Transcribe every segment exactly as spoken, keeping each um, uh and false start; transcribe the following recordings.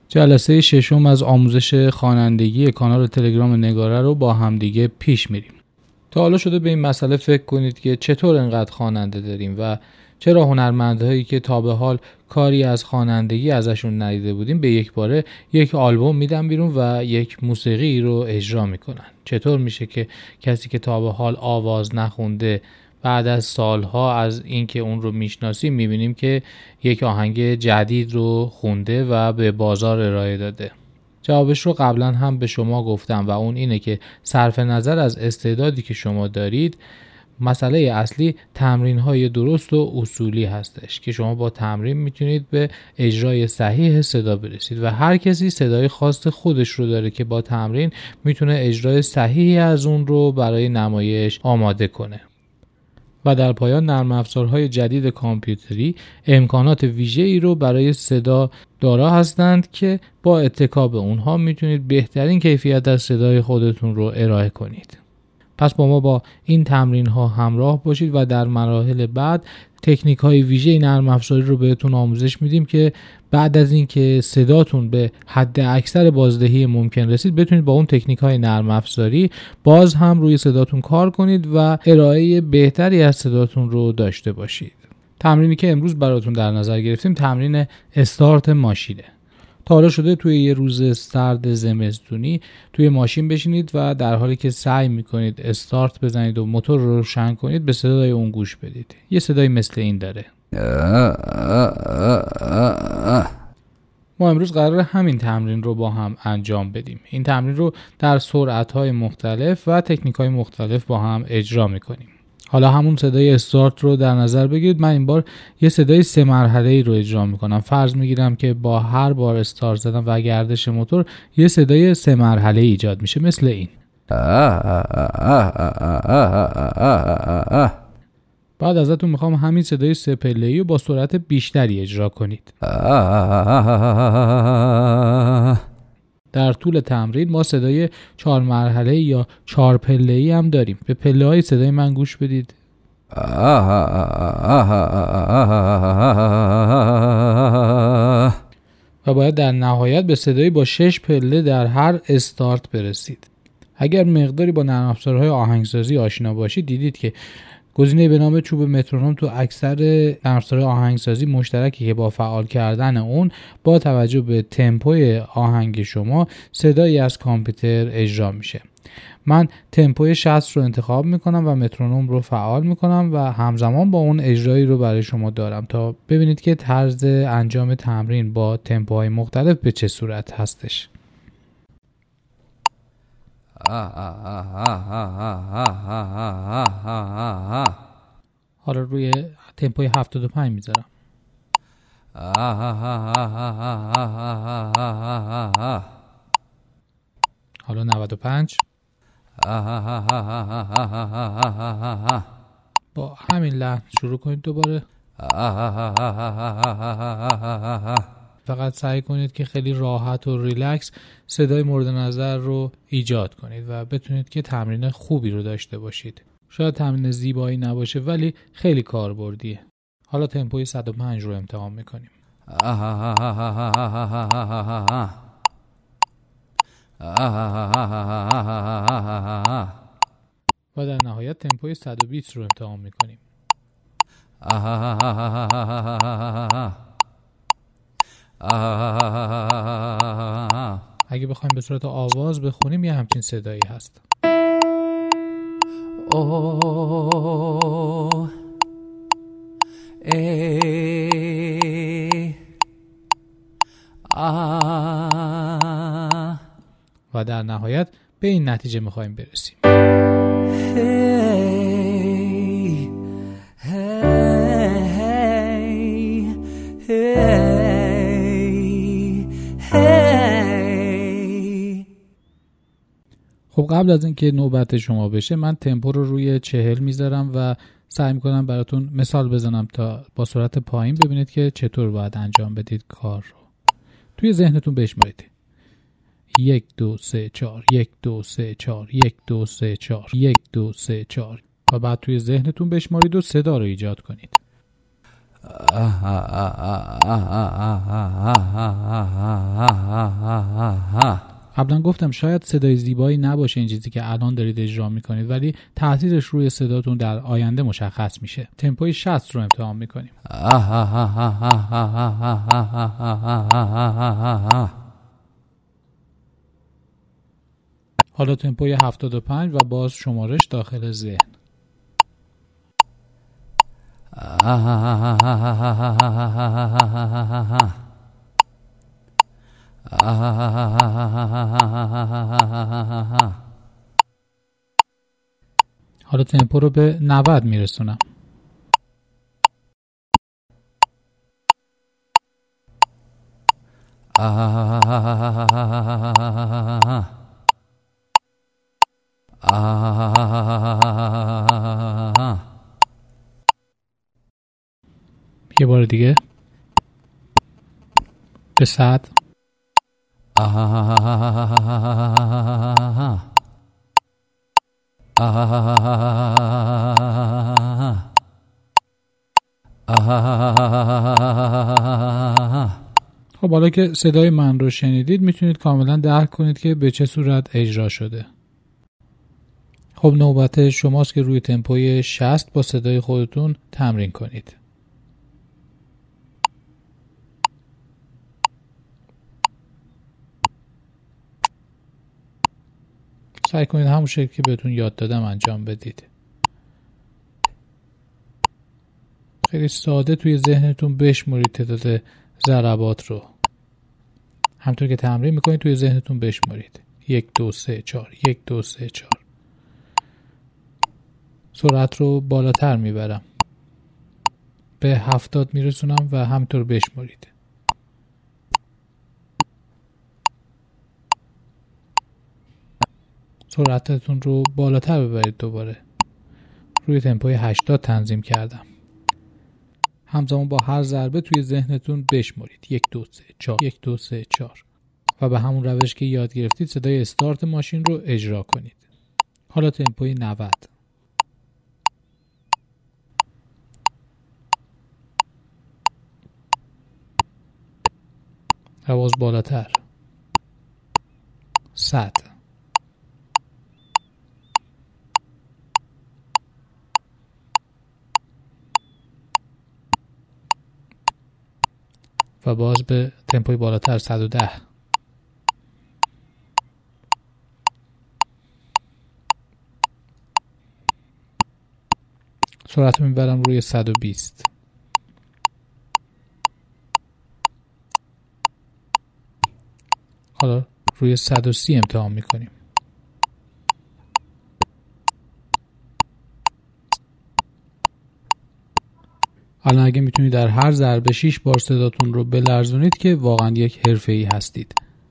جلسه ششم از آموزش خوانندگی کانال تلگرام نگاره رو با همدیگه پیش میریم. تا حالا شده به این مسئله فکر کنید که چطور انقدر خواننده داریم و چرا هنرمندهایی که تا به حال کاری از خوانندگی ازشون ندیده بودیم به یک باره یک آلبوم میدن بیرون و یک موسیقی رو اجرا میکنن؟ چطور میشه که کسی که تا به حال آواز نخونده بعد از سالها از اینکه اون رو میشناسیم میبینیم که یک آهنگ جدید رو خونده و به بازار ارائه داده؟ جوابش رو قبلا هم به شما گفتم و اون اینه که صرف نظر از استعدادی که شما دارید، مسئله اصلی تمرین‌های درست و اصولی هستش که شما با تمرین میتونید به اجرای صحیح صدا برسید و هر کسی صدای خاص خودش رو داره که با تمرین میتونه اجرای صحیحی از اون رو برای نمایش آماده کنه. و در پایان نرم افزارهای جدید کامپیوتری امکانات ویژه‌ای رو برای صدا دارا هستند که با اتکا به اونها میتونید بهترین کیفیت از صدای خودتون رو ارائه کنید. پس با ما با این تمرین ها همراه باشید و در مراحل بعد تکنیک های ویژه نرم افزاری رو بهتون آموزش میدیم که بعد از اینکه صداتون به حد اکثر بازدهی ممکن رسید بتونید با اون تکنیک های نرم افزاری باز هم روی صداتون کار کنید و ارائه بهتری از صداتون رو داشته باشید. تمرینی که امروز براتون در نظر گرفتیم تمرین استارت ماشینه. تا حالا شده توی یه روز سرد زمستونی توی ماشین بشینید و در حالی که سعی میکنید استارت بزنید و موتور رو روشن کنید به صدای اون گوش بدید؟ یه صدایی مثل این داره. ما امروز قراره همین تمرین رو با هم انجام بدیم. این تمرین رو در سرعت‌های مختلف و تکنیک‌های مختلف با هم اجرا میکنیم. حالا همون صدای استارت رو در نظر بگیرید. من این بار یه صدای سه مرحله‌ای رو اجرا میکنم. فرض میگیرم که با هر بار استارت زدن و گردش موتور یه صدای سه مرحله‌ای ایجاد میشه مثل این. بعد ازتون میخوام همین صدای سه پله‌ای رو با سرعت بیشتری اجرا کنید. در طول تمرین ما صدای چهار مرحله‌ای یا چهار پله‌ای هم داریم. به پله‌های صدای من گوش بدید. و باید در نهایت به صدایی با شش پله در هر استارت برسید. اگر مقداری با نرم افزارهای آهنگسازی آشنا باشید دیدید که گزینه به نام چوب مترونوم تو اکثر نرم افزارهای آهنگسازی مشترکی که با فعال کردن اون با توجه به تمپوی آهنگ شما صدایی از کامپیوتر اجرا میشه. من تمپوی شصت رو انتخاب میکنم و مترونوم رو فعال میکنم و همزمان با اون اجرایی رو برای شما دارم تا ببینید که طرز انجام تمرین با تمپوهای مختلف به چه صورت هستش. حالا روی تمپوی هفتاد و پنج میذارم. حالا نود و پنج. با همین لحن شروع کنید دوباره. فقط سعی کنید که خیلی راحت و ریلکس صدای مورد نظر رو ایجاد کنید و بتونید که تمرین خوبی رو داشته باشید. شاید تمرین زیبایی نباشه ولی خیلی کاربردیه. حالا تمپوی صد و پنج رو امتحان میکنیم. و در نهایت تمپوی صد و بیست رو امتحان میکنیم. اگه بخوایم به صورت آواز بخونیم یه همچین صدایی هست. او ای آ و در نهایت به این نتیجه میخوایم برسیم. هی هی هی هی. خب قبل از اینکه نوبت شما بشه من تمپو رو روی چهل میذارم و سعی میکنم براتون مثال بزنم تا با سرعت پایین ببینید که چطور باید انجام بدید کار رو. توی ذهنتون بشمارید. یک دو سه چهار، یک دو سه چهار، یک دو سه چهار، یک دو سه چهار و بعد توی ذهنتون بشمارید و صدا رو ایجاد کنید. قبلا گفتم شاید صدای زیبایی نباشه این چیزی که الان دارید اجرا میکنید، ولی تاثیرش روی صداتون در آینده مشخص میشه. تمپوی شصت رو امتحان میکنیم. حالا تمپوی هفتاد و پنج و باز شمارش داخل ذهن. حالا تمپو رو به نود میرسونم. یه بار دیگه به صد. خب حالا که صدای من رو شنیدید میتونید کاملا درک کنید که به چه صورت اجرا شده. خب نوبت شماست که روی تمپوی شصت با صدای خودتون تمرین کنید. سعی کنید همون شکلی که بهتون یاد دادم انجام بدید. خیلی ساده توی ذهنتون بشمرید تعداد ضربات رو. همونطور که تمرین میکنید توی ذهنتون بشمرید. یک دو سه چهار، یک دو سه چهار. سرعت رو بالاتر میبرم. به هفتاد میرسونم و همینطور بشمرید. سرعتتون رو بالاتر ببرید. دوباره روی تمپوی هشتاد تنظیم کردم. همزمان با هر ضربه توی ذهنتون بشمرید. یک دو سه چهار، یک دو سه چهار و به همون روش که یاد گرفتید صدای استارت ماشین رو اجرا کنید. حالا تمپوی نود. آواز بالاتر. صد. و باز به تمپوی بالاتر. صد و ده. سرعت رو میبرم روی صد و بیست. حالا روی صد و سی امتحان میکنیم. الان اگه میتونید در هر ضربه شش بار صداتون رو بلرزونید که واقعا یک حرفه‌ای هستید.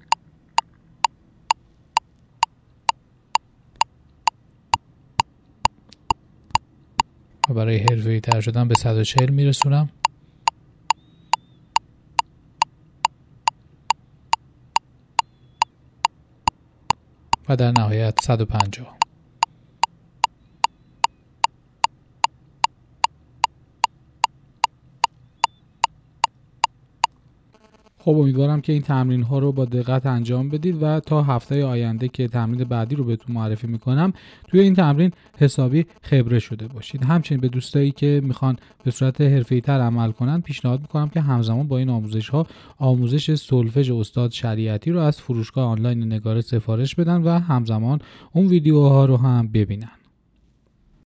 و برای حرفه‌ای تر شدن به صد و چهل میرسونم. و در نهایت صد و پنجاه. خب امیدوارم که این تمرین ها رو با دقت انجام بدید و تا هفته آینده که تمرین بعدی رو بهتون معرفی میکنم توی این تمرین حسابی خبره شده باشید. همچنین به دوستایی که میخوان به صورت حرفه‌ای تر عمل کنن پیشنهاد میکنم که همزمان با این آموزش ها آموزش سولفژ استاد شریعتی رو از فروشگاه آنلاین نگاره سفارش بدن و همزمان اون ویدیوها رو هم ببینن.